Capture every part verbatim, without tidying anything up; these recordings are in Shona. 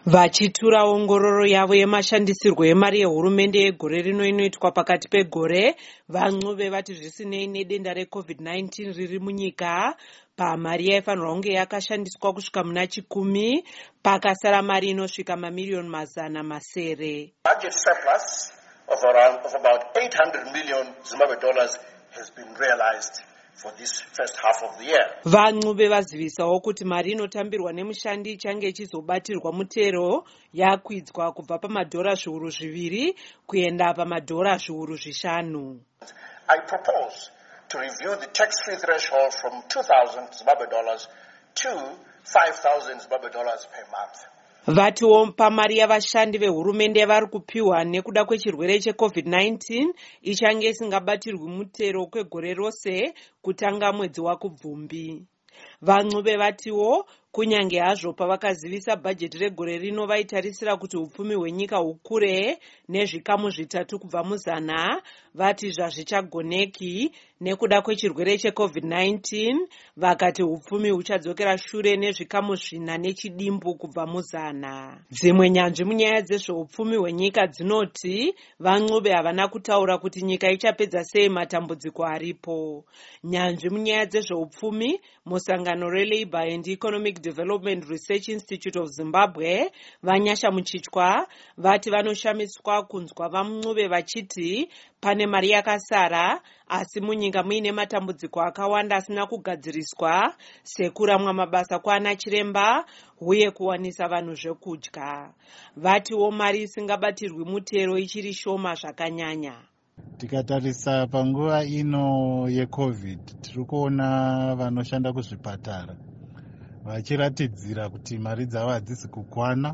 Vachitura ongororo yavo yemashandisirwo emari yehurumende yegore rino inoitwa pakati pegore, van'uve vati zvisinei nedenda recovid nineteen riri munyika, pamari yaifanirwa kunge yakashandiswa kusvika muna chikumi, pakasara mari inosvika mamiriyoni mazana masere. Budget surplus of around of about eight hundred million Zimbabwe dollars has been realized for this first half of the year. Van'uve vazivisawo kuti mari inotambirwa nemushandi ichange ichizobatirwa mutero yakwidzwa kubva pamadhora zviuru zviviri kuenda pamadhora zviuru zvishanu. I propose to review the tax-free threshold from two thousand Zimbabwe dollars to five thousand Zimbabwe dollars per month. Vatiwo pamari yavashandi vehurumende vari kupiwa nekuda kwechirwere checovid nineteen ichange isingabatirwi mutero kwegore rose kutanga mwedzi waKubvumbi. Van'uve vatiwo kunyange hazvo pavakazivisa bhajeti regore rino vaitarisira kuti upfumi hwenyika hukure nezvikamu zvitatu kubva muzana, vati zvazvichagoneki nekuda kwechirwere checovid nineteen, vakati upfumi huchadzokera shure nezvikamu zvina nechidimbu kubva muzana. Dzimwe nyanzvi munyaya dzezveupfumi hwenyika dzinoti van'uve havana kutaura kuti nyika ichapedza sei matambudziko aripo. Nyanzvi munyaya dzezveupfumi musangano reLabour and Economic Development Research Institute of Zimbabwe, Vanyasha Muchichwa, vati vanoshamiswa kunzwa van'uve vachiti pane mari yakasara asi munyika muine matambudziko akawanda asina kugadziriswa, sekuramwa mabasa kwaana chiremba uye kuwanisa vanhu zvekudya. Vatiwo mari isingabatirwi mutero ichiri shoma zvakanyanya. Tikatarisa panguva ino yecovid tiri kuona vanoshanda kuzvipatara vachiratidzira kuti mari dzavo hadzisi kukwana.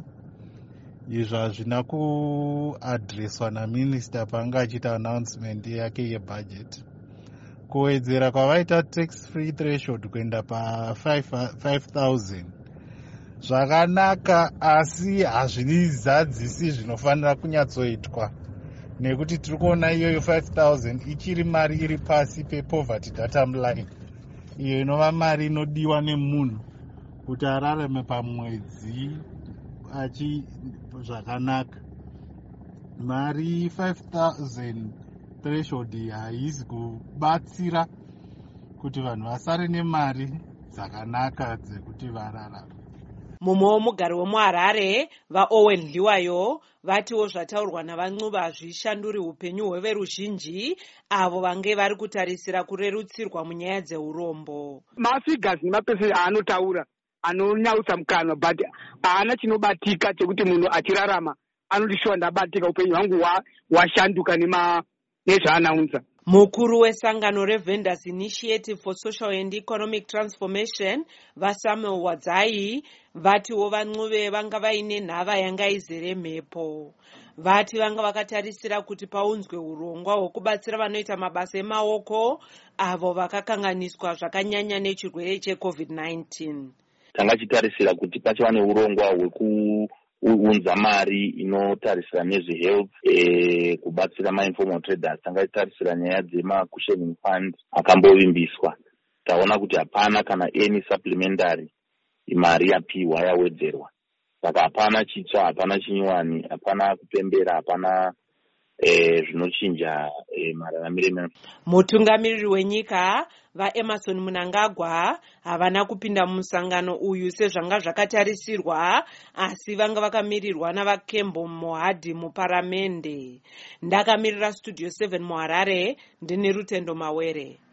Izvo hazvina kuadhireswa naminista paanga achiita announcement yake yebudget. Kuwedzera kwavaita tax free threshold kuenda pa five thousand zvakanaka, asi hazvizadzisi zvinofanira kunyatsoitwa, nekuti tiri kuona iyoyo five thousand ichiri mari iri pasi pepoverty datum line, iyo inova mari inodiwa nemunhu kuti ararame pamwedzi achi zvakanaka. Mari five thousand threshold haisi kubatsira kuti vanhu vasare nemari dzakanaka dzekuti vararame. Mumwewo mugari wemuHarare, vaOwen Dliwayo, vatiwo zvataurwa navan'uve hazvishanduri upenyu hweveruzhinji avo vange vari kutarisira kurerutsirwa munyaya dzeurombo. Mafigures nemapesenti aanotaura anonyautsa mukanwa, but haana chinobatika chekuti munhu achirarama anoti shuwa ndabatika, upenyu hwangu hwashanduka nezvaanaunza. Mukuru wesangano reVendors Initiative for Social and Economic Transformation, vaSamuel Wadzai, vatiwo van'uve vanga vaine nhava yanga izere mhepo. Vati vanga vakatarisira kuti paunzwe urongwa hwekubatsira vanoita mabasa emaoko avo vakakanganiswa zvakanyanya nechirwere checovid nineteen. Tanga chitarisira kuti pachava neurongwa hweku unza mari inotarisira nezvehealth, e, kubatsira mainformal traders. Tanga tarisira nyaya dzemacushioning fund akambovimbiswa. Taona kuti hapana kana any supplementary imari yapiwa yawedzerwa. Saka hapana chitsva, hapana chinyuwani, hapana kupembera, hapana e, zvinochinja e, mararamiro. Mutungamiriri wenyika vaEmerson Mnangagwa havana kupinda mumusangano uyu sezvanga zvakatarisirwa, asi vanga vakamirirwa navaKembo Mohadhi muparamende. Ndakamirira Studio seven muHarare, ndine Rutendo Mawere.